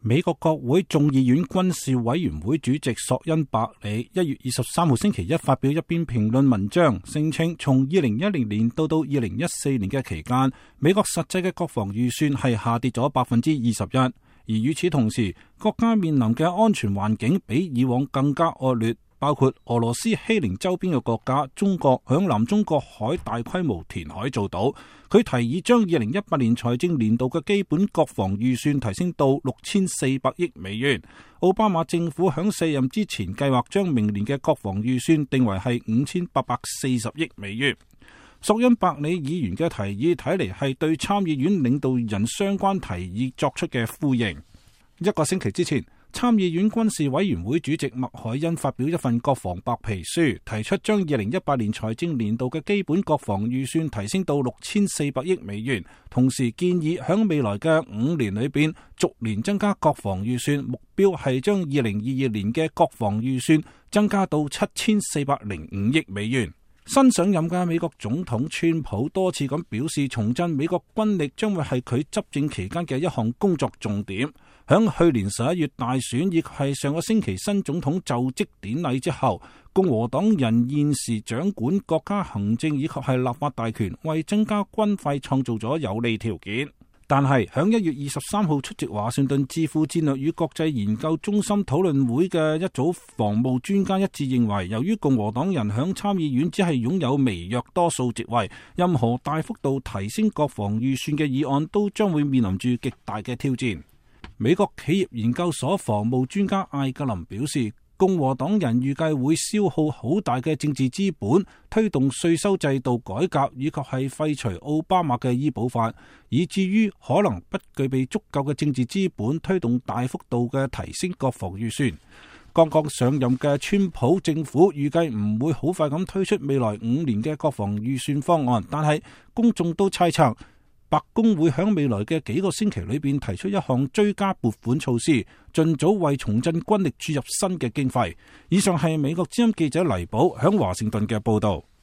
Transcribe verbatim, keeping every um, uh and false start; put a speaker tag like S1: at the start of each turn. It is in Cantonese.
S1: 美國國會眾議院軍事委員會主席索恩伯里一月二十三號星期一發表一篇評論文章，聲稱從二零一零年到到二零一四年嘅期間，美國實際嘅國防預算係下跌咗百分之二十一，而與此同時，國家面臨嘅安全環境比以往更加惡劣。包括俄羅斯欺凌周邊嘅國家，中國響南中國海大規模填海造島。佢提議將二零一八年財政年度嘅基本國防預算提升到六千四百億美元。奧巴馬政府響卸任之前計劃將明年嘅國防預算定為係五千八百四十億美元。索恩伯里議員嘅提議睇嚟係對參議院領導人相關提議作出嘅呼應。一個星期之前，參議院軍事委員會主席麥凱恩發表一份國防白皮書，提出將二零一八年財政年度嘅基本國防預算提升到六千四百億美元，同時建議響未來嘅五年裏邊逐年增加國防預算，目標係將二零二二年嘅國防預算增加到七千四百零五億美元。新上任嘅美國總統川普多次咁表示，重振美國軍力將會係佢執政期間嘅一項工作重點。響去年十一月大選以及係上個星期新總統就職典禮之後，共和黨人現時掌管國家行政以及係立法大權，為增加軍費創造咗有利條件。但係響一月二十三號出席華盛頓智庫戰略與國際研究中心討論會嘅一組防務專家一致認為，由於共和黨人響參議院只係擁有微弱多數席位，任何大幅度提升國防預算嘅議案都將會面臨住極大嘅挑戰。美國企業研究所防務專家艾格林表示，共和黨人預計會消耗好大嘅政治資本，推動稅收制度改革，以及係廢除奧巴馬嘅醫保法，以至於可能不具備足夠嘅政治資本推動大幅度嘅提升國防預算。剛剛上任嘅川普政府預計唔會好快咁推出未來五年嘅國防預算方案，但係公眾都猜測白宮會喺未來嘅幾個星期裏邊提出一項追加撥款措施，盡早為重振軍力注入新嘅經費。以上係美國之音記者黎寶喺華盛頓嘅報道。